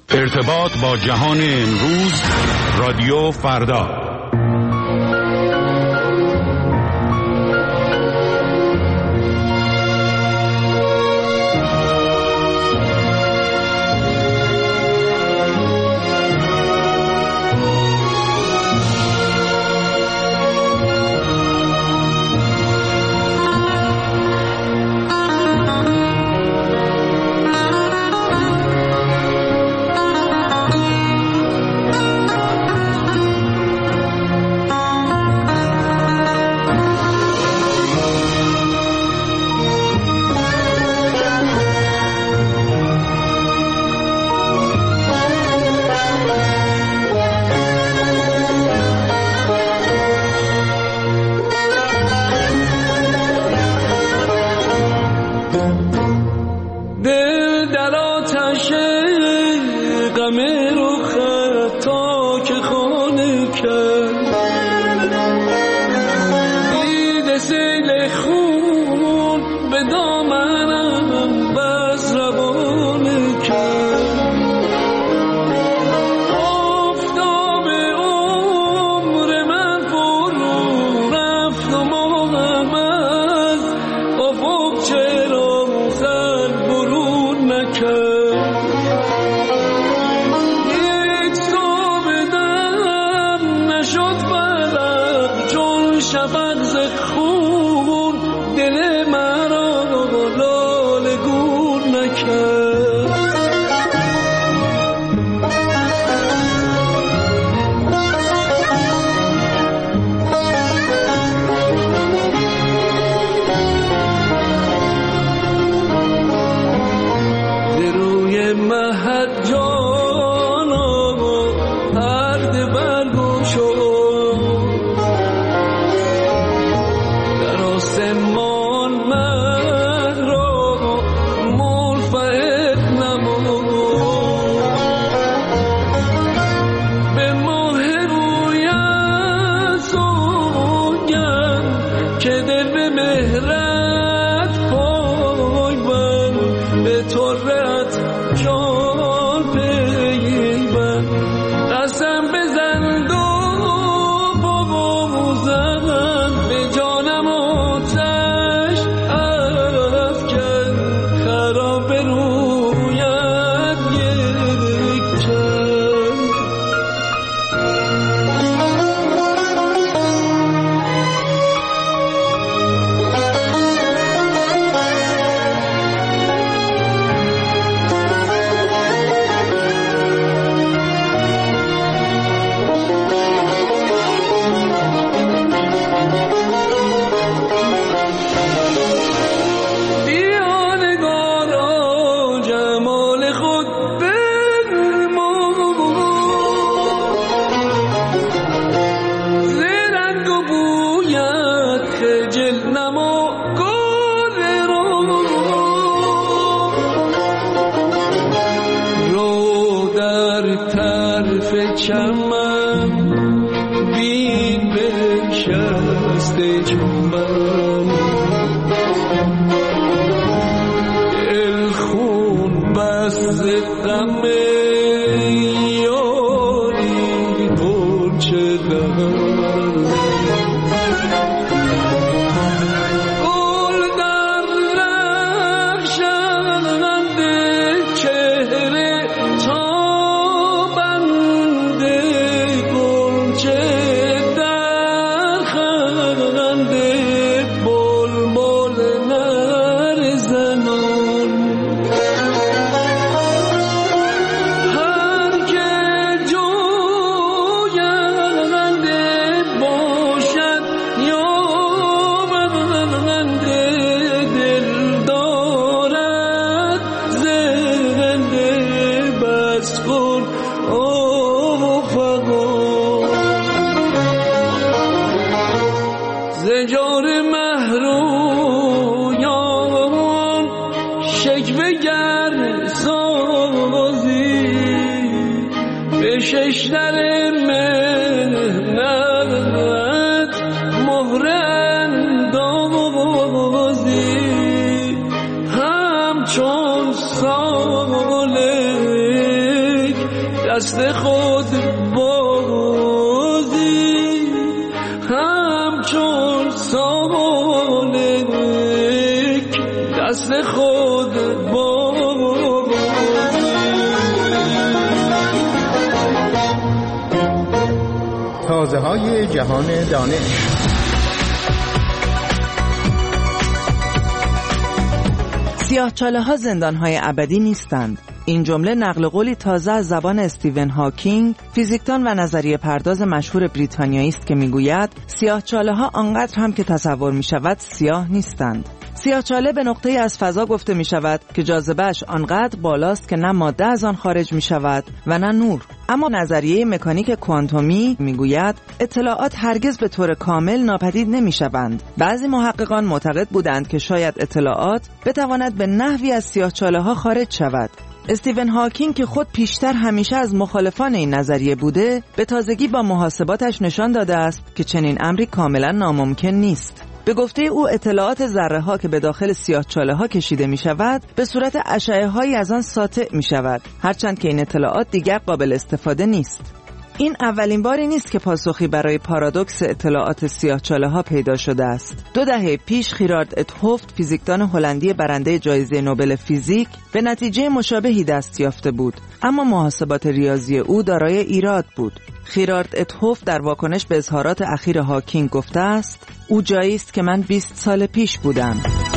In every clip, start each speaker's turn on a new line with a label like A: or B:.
A: ارتباط با جهان امروز، رادیو فردا.
B: ششتر مهنت مهر اندازی همچون سالک دست خود بردی همچون سالک دست خود بردی.
C: تازه های جهان دانش.
D: سیاه‌چاله‌ها زندان‌های ابدی نیستند. این جمله نقل قولی تازه از زبان استیون هاکینگ، فیزیکدان و نظریه پرداز مشهور بریتانیایی است که میگوید سیاه‌چاله‌ها آنقدر هم که تصور می‌شود سیاه نیستند. سیاه‌چاله به نقطه‌ای از فضا گفته می‌شود که جاذبه‌اش آنقدر بالاست که نه ماده از آن خارج می‌شود و نه نور. اما نظریه مکانیک کوانتومی میگوید اطلاعات هرگز به طور کامل ناپدید نمی‌شوند. بعضی محققان معتقد بودند که شاید اطلاعات بتواند به نحوی از سیاه‌چاله‌ها خارج شود. استیون هاکینگ که خود پیشتر همیشه از مخالفان این نظریه بوده، به تازگی با محاسباتش نشان داده است که چنین امری کاملا ناممکن نیست. به گفته او اطلاعات ذره‌ها که به داخل سیاه‌چاله‌ها کشیده می‌شود به صورت اشعه‌هایی از آن ساطع می‌شود، هرچند که این اطلاعات دیگر قابل استفاده نیست. این اولین باری نیست که پاسخی برای پارادوکس اطلاعات سیاه‌چاله‌ها پیدا شده است. 2 دهه پیش خیرارد ات هوفت، فیزیکدان هلندی برنده جایزه نوبل فیزیک، به نتیجه مشابهی دست یافته بود، اما محاسبات ریاضی او دارای ایراد بود. خیرارد ات هوفت در واکنش به اظهارات اخیر هاکینگ گفته است: او جایی است که من 20 سال پیش بودم.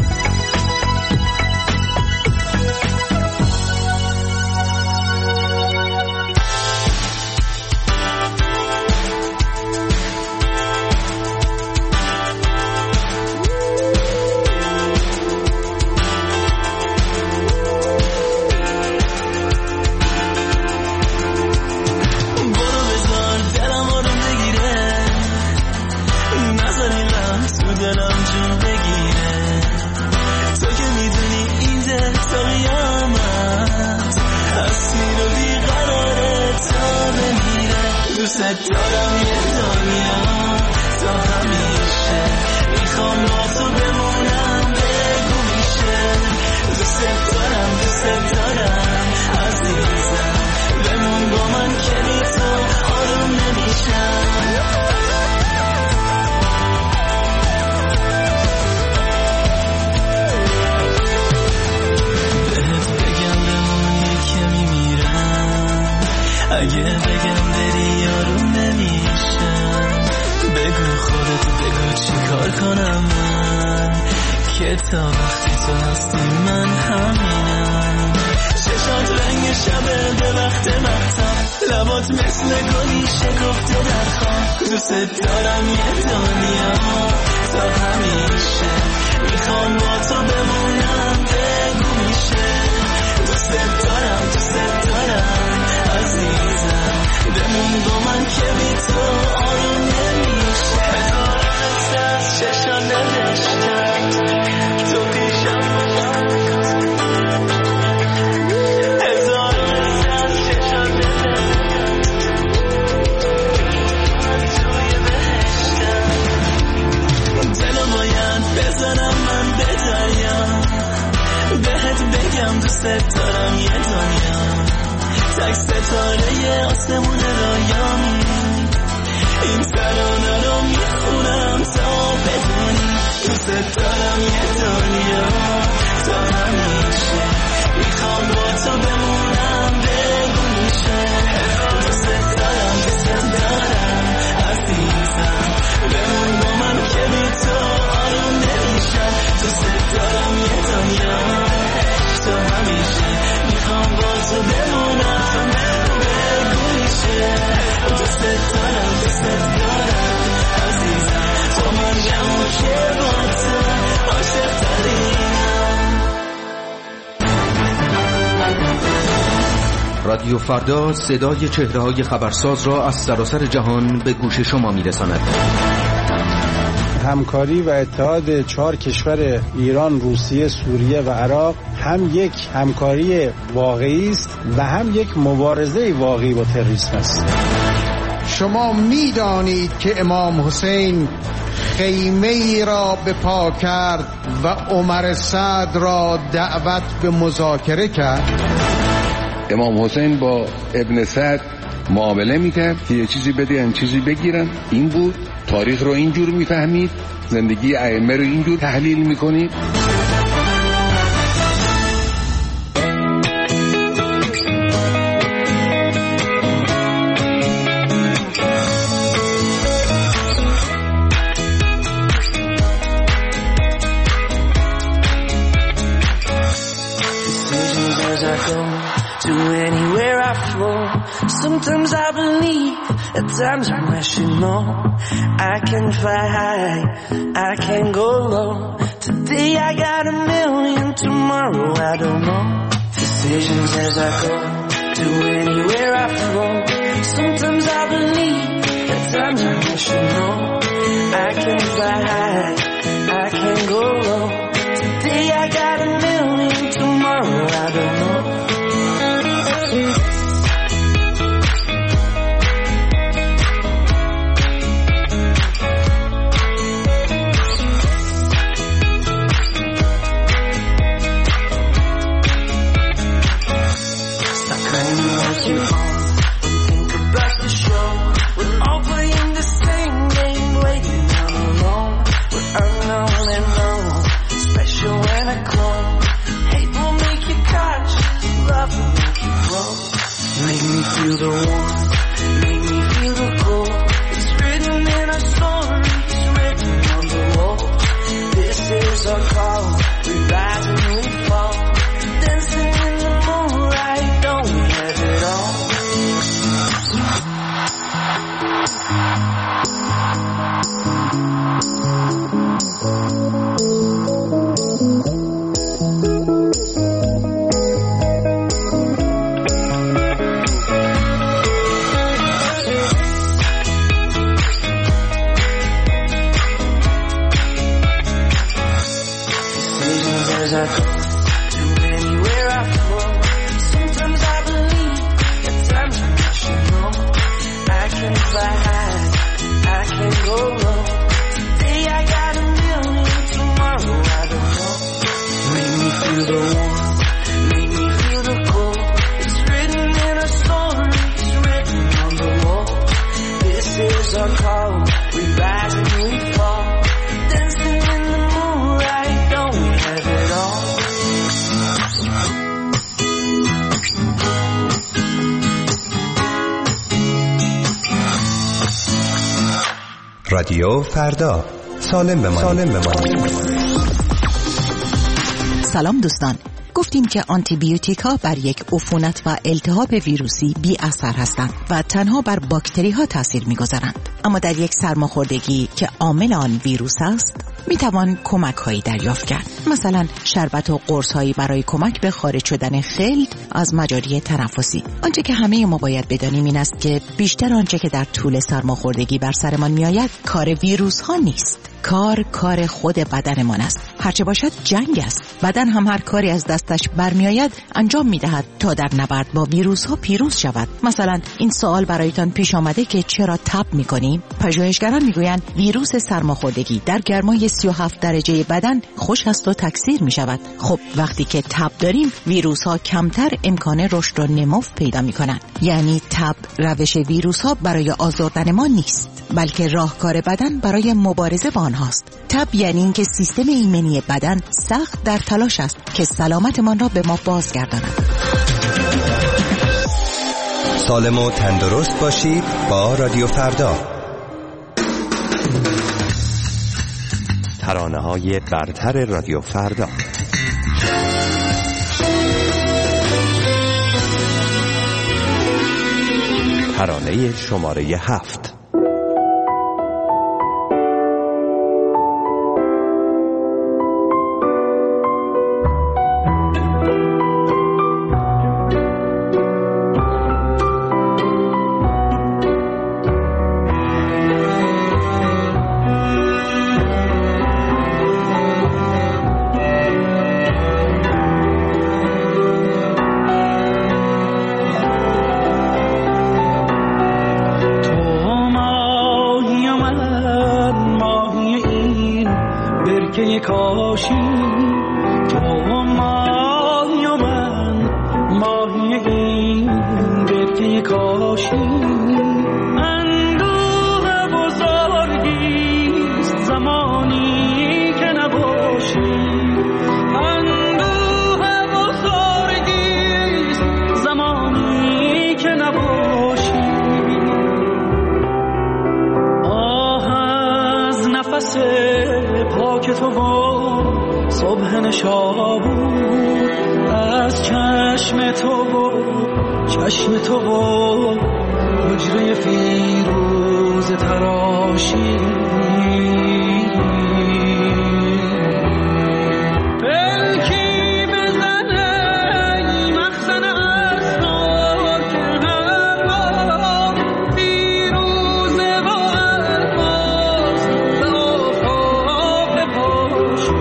E: اگه بگم بری یارو نمیشم، بگو خودت بگو چی کار کنم من، که تا وقتی تو هستی من همینم. چشات رنگ شبه به وقت مختم، لبات مثل گلی شکفته در خواب. دوست دارم یه دنیا تا همیشه، میخوام با تو بمونم بگو میشه. دوست دارم عزیزم، بمون با من که بی تو آروم نمیشه. هزارت از چشان نوشتم تو پیشم، هزارت از چشان نوشتم توی بهشتم. دلو باید بزنم من به دریا، بهت بگم دوست دارم یه دنیا، تک ستاره آسمون رایامی. این ترانه رو میخونم تا بدونی دوست دارم یه دنیا تا همیشه، میخوام با تو بمونم بگو میشه. دوست دارم عزیزم، بمون با من که بی تو آروم نمیشم. دوست دارم یه دنیا تا همیشه، میخوام با تو بمونم بگو میشه. دوست دارم عزیزم، تو من جمع که با تو عاشق ترینم.
A: رادیو فردا صدای چهره‌های خبرساز را از سراسر جهان به گوش شما میرساند.
F: همکاری و اتحاد 4 کشور ایران، روسیه، سوریه و عراق هم یک همکاری واقعی است و هم یک مبارزه واقعی با تروریسم است.
C: شما می‌دانید که امام حسین خیمه ای را به پا کرد و عمر سعد را دعوت به مذاکره کرد.
G: امام حسین با ابن سعد معامله میکرد که یه چیزی بده یه چیزی بگیرن. این بود. تاریخ رو اینجور میفهمید، زندگی ائمه رو اینجور تحلیل میکنید.
E: To anywhere I flow, sometimes I believe, at times I'm rational. I can fly high, I can go low. Today I got a million, tomorrow I don't know. Decisions as I go, to anywhere I flow. Sometimes I believe, at times I'm rational. I can fly high, I can go low. Today I got a million, tomorrow I don't know. Make me feel the warmth, make me feel the cold. It's written in our stories, written on the wall. This is our call, we rise and we fall. Dancing in the moonlight, don't we have it all? As I go to anywhere I flow, sometimes I believe, at times I'm rational. I can fly high, I can go low. Today I got a million, tomorrow I don't know. Make me feel the warmth, make me feel the cold. It's written in our stories, written on the wall. This is our call, we rise and we fall. Dancing in the moonlight, don't we have it all?
H: رادیو فردا، سالم بمانید.
I: سلام دوستان، گفتیم که آنتیبیوتیک ها بر یک عفونت و التهاب ویروسی بی اثر هستند و تنها بر باکتری ها تاثیر می‌گذارند. اما در یک سرماخوردگی که عامل آن ویروس است، میتوان کمک هایی دریافت کرد. مثلا شربت و قرص هایی برای کمک به خارج شدن خلط از مجاری تنفسی. آنچه که همه ما باید بدانیم این است که بیشتر آنچه که در طول سرماخوردگی بر سرمان میآید کار ویروس ها نیست. کار خود بدنمان است. هرچه باشد جنگ است. بدن هم هر کاری از دستش برمیآید انجام میدهد تا در نبرد با ویروس ها پیروز شود. مثلا این سوال برایتان پیش آمده که چرا تب میکنیم؟ پژوهشگران میگویند ویروس سرماخوردگی در گرمای 37 درجه بدن خوش است و تکثیر میشود. خب وقتی که تب داریم ویروس ها کمتر امکان رشد و نمو پیدا میکنند. یعنی تب روش ویروس ها برای آزردن ما نیست، بلکه راهکار بدن برای مبارزه با آنهاست. تب یعنی اینکه سیستم ایمنی بدن سخت در تلاش است که سلامتمان را به ما بازگرداند.
H: سالم و تندرست باشید با رادیو فردا. ترانه‌های برتر رادیو فردا. ترانه شماره 7.
B: کاشی تو ماهی و من ماهی این
E: برکه کاشی اندوه بزرگیست زمانی که نباشی اندوه بزرگیست زمانی که نباشی آه از نفس پاک تو و صبح نشابور از چشم تو و چشم تو و حجره فیروز تراشی پلکی بزنه ای مخزن اسرار که هر بار فیروزه و الفاظ به آفاق بپاشی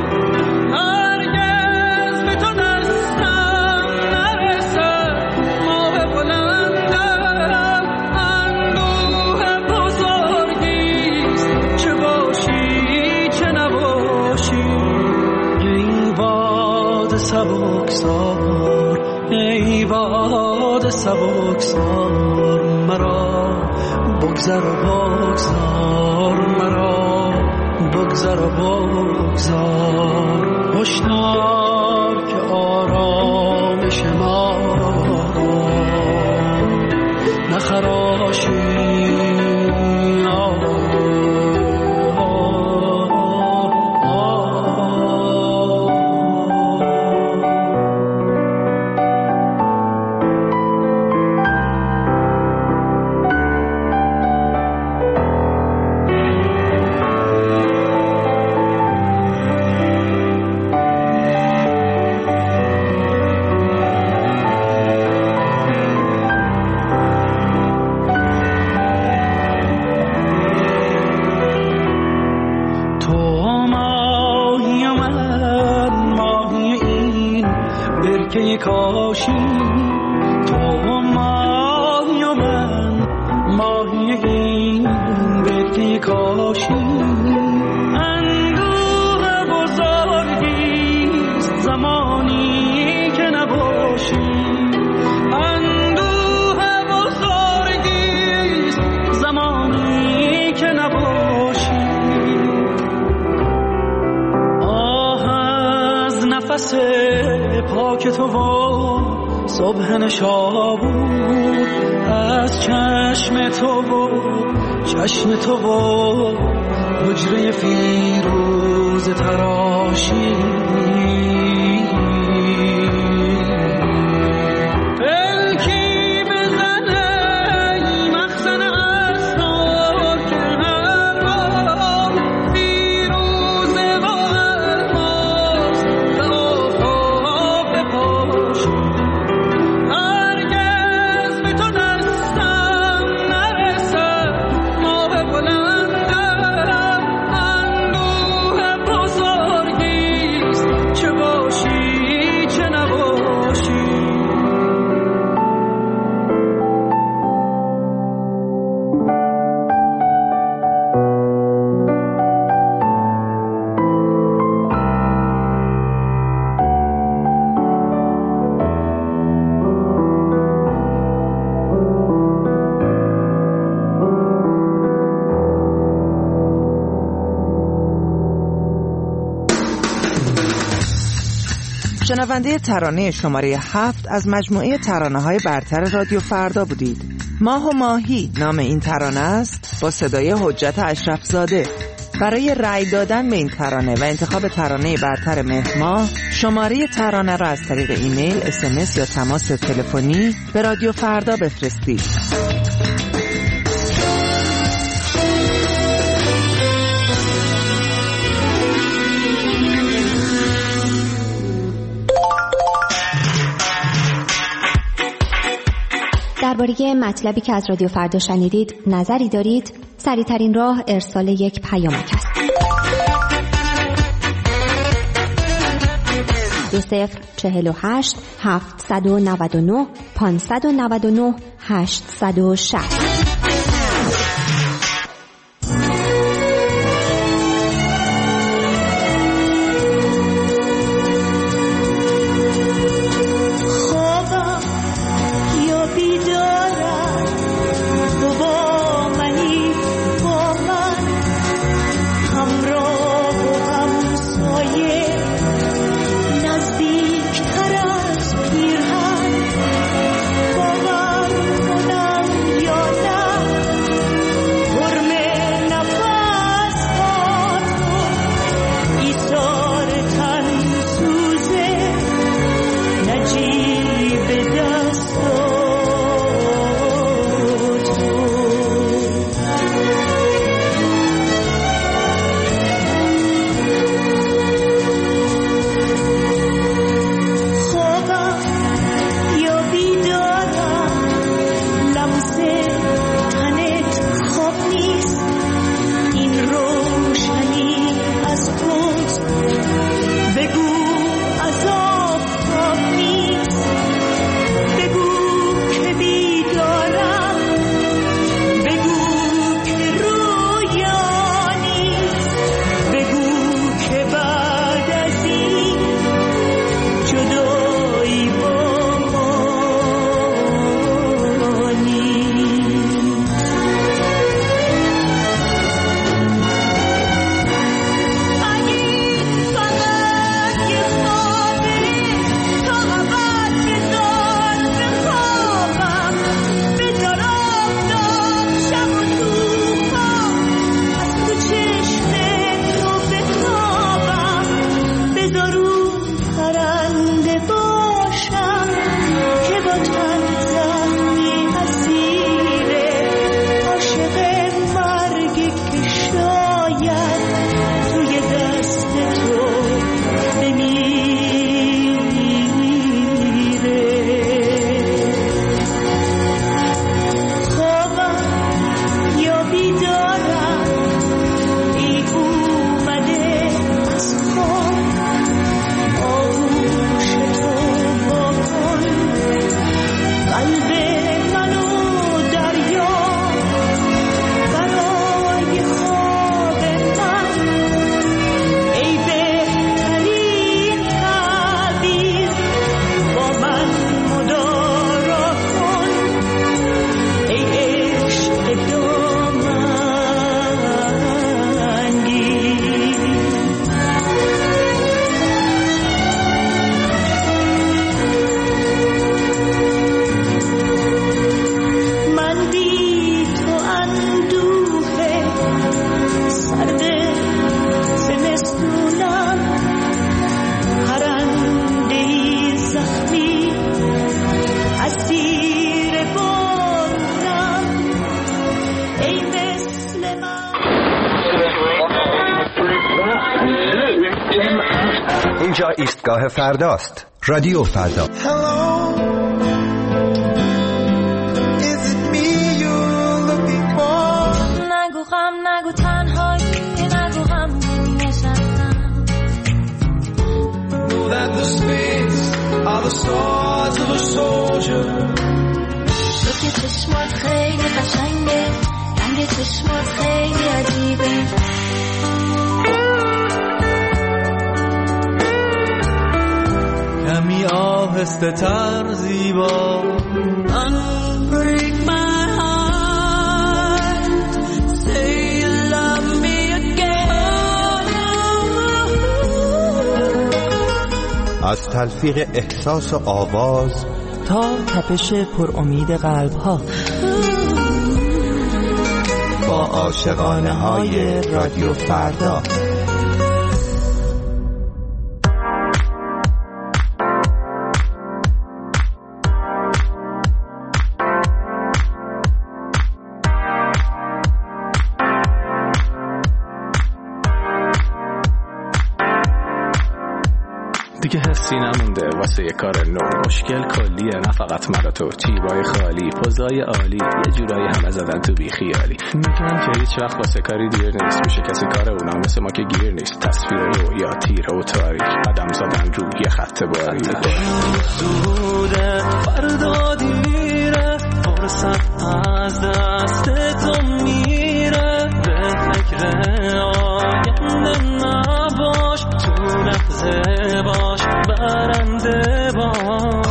E: هرگز به تو دستم نرسد ماه بلندم اندوه بزرگیست چه باشی چه نباشی ای باد سبکسار ای باد سبکسار مرا بگذر و بگذار مرا بگذر و بگذار هشدار که آرامش ما را نخراشی برکه کاشی تو ماهی و من ماهی این برکه کاشی اندوه بزرگیست زمانی که نباشی اندوه بزرگیست زمانی که نباشی آه از نفس پاک تو و صبح نشابور از چشم تو و چشم تو و حجره فیروز تراشی پلکی بزنه ای مخزن اسرار که هر بار فیروزه و الفاظ به آفاق بپاشی هرگز به تو دستم نرسد ماه بلندم اندوه بزرگیست چه باشی چه نباشی
D: شنونده ترانه شماره 7 از مجموعه ترانه‌های برتر رادیو فردا بودید. ماه و ماهی نام این ترانه است با صدای حجت اشرف زاده. برای رأی دادن به این ترانه و انتخاب ترانه برتر مهر ماه شماره ترانه را از طریق ایمیل، SMS یا تماس تلفنی به رادیو فردا بفرستید.
J: درباره مطلبی که از رادیو فردا شنیدید نظری دارید؟ سریع‌ترین راه ارسال یک پیامک است. 2048 799 599 860.
K: خوابم یا بیدار
H: اینجا ایستگاه فرداست. رادیو فردا.
K: نگو غم، نگو تنهایی، نگو غم نشستم.
B: Know that the spades are the stars of a soldier.
K: تو که چشمات خیلی قشنگه، رنگ چشمات خیلی عجیبه.
E: کمی آهسته تر زیبا.
K: Break my heart, say you love me again.
H: از تلفیق احساس و آواز
D: تا تپش پر امید قلب ها،
H: با عاشقانه های رادیو فردا.
L: دیگه حسی نمونده واسه یه کار نو. مشکل کلیه، نه فقط من و تو. جیبای خالی، پوزای عالی، یه جورایی همه زدن تو بی خیالی. میگن که هیچ وقت واسه کاری دیر نیست، میشه کسی کار اونا مثل ما که گیر نیست. تصویر رویا تیره و تاریک، قدم زدن رو یه خط باریک.
E: زوده فردا دیره، فرصت از دست تو میره. به فکر آینده نباش، تو لحظه باش برنده باش.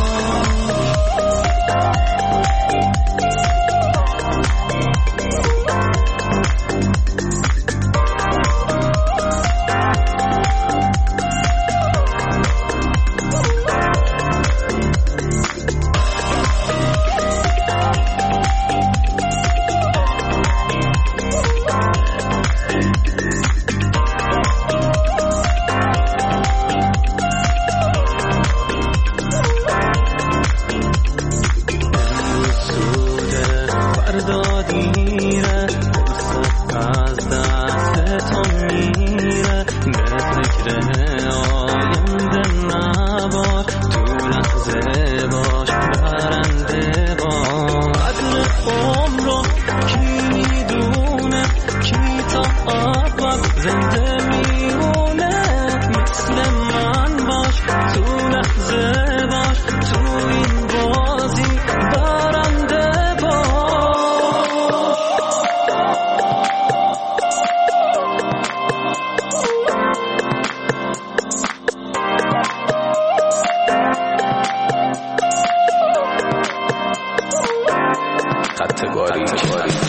L: خط باریک.